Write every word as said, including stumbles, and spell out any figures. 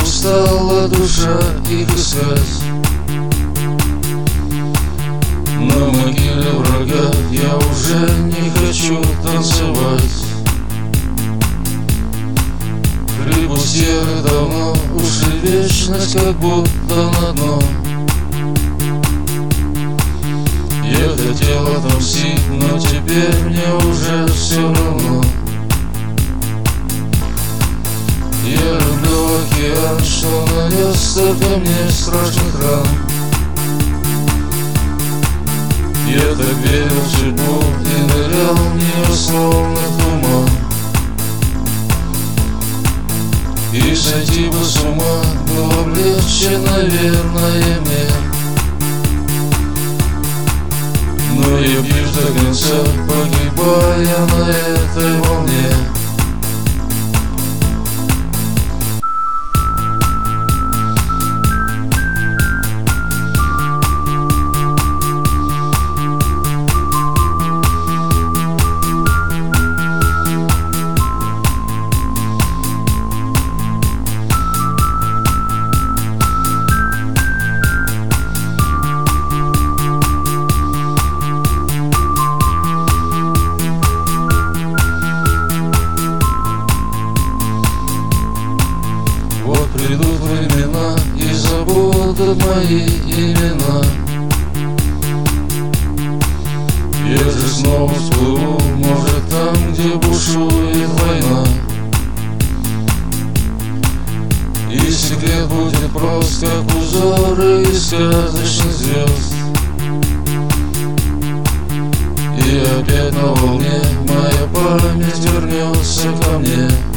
устала душа их искать. На могиле врага я уже не хочу танцевать. Припустили давно, ушли вечность, как будто на дно. Я хотел отомстить, но теперь мне уже все равно. Я люблю океан, что нанес ко мне страшных ран. Я так верил в судьбу и нырял в нее словно туман. И сойти бы с ума было бы легче, наверное, мне. Но я бьюсь до конца, погибая на этой волне. Вот придут времена, и забудут мои имена. Я же снова всплыву, может, там, где бушует война. И секрет будет прост, как узоры из сказочных звезд. И опять на волне моя память вернется ко мне.